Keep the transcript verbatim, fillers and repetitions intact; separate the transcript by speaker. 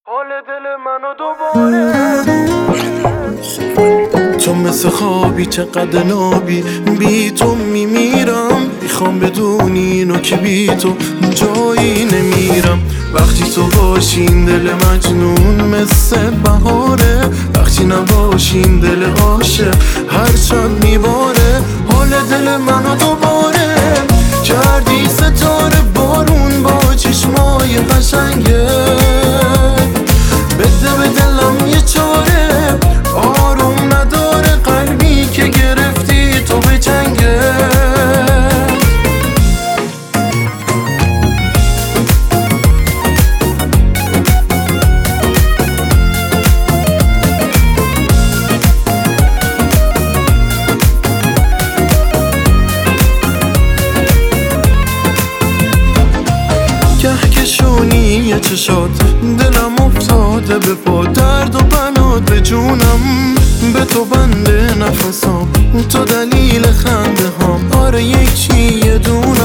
Speaker 1: حال دل منو دوباره.
Speaker 2: تو مثل خوابی چقدر نابی، بی تو میمیرم. میخوام بدونی اینو که بی تو جایی نمیرم. وقتی تو باشین دل مجنون مثل بهاره، وقتی نباشین دل عاشق هر شب میباره. حال دل منو دوباره کردی ستاره بارون با چشمای قشنگه. بده به دلم یه چاره، آروم نداره قلبی که گرفتی تو به چنگه. کهکشونی چشات دلم افتاده به پا، درد و بلات به جونم، به تو بنده نفسام، تو دلیل خنده هام. آره یکی یه دونم.